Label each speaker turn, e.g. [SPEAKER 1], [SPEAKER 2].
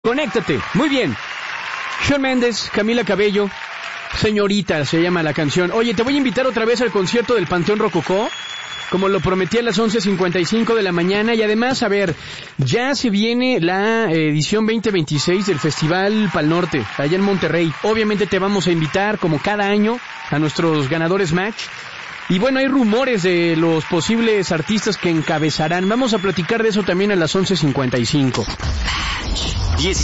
[SPEAKER 1] Conéctate. Muy bien. Shawn Mendes, Camila Cabello, Señorita se llama la canción. Oye, te voy a invitar otra vez al concierto del Panteón Rococó, como lo prometí a las 11:55 de la mañana. Y además, a ver, ya se viene la edición 2026 del Festival Pal Norte, allá en Monterrey. Obviamente te vamos a invitar, como cada año, a nuestros ganadores match. Y bueno, hay rumores de los posibles artistas que encabezarán. Vamos a platicar de eso también a las 11:55.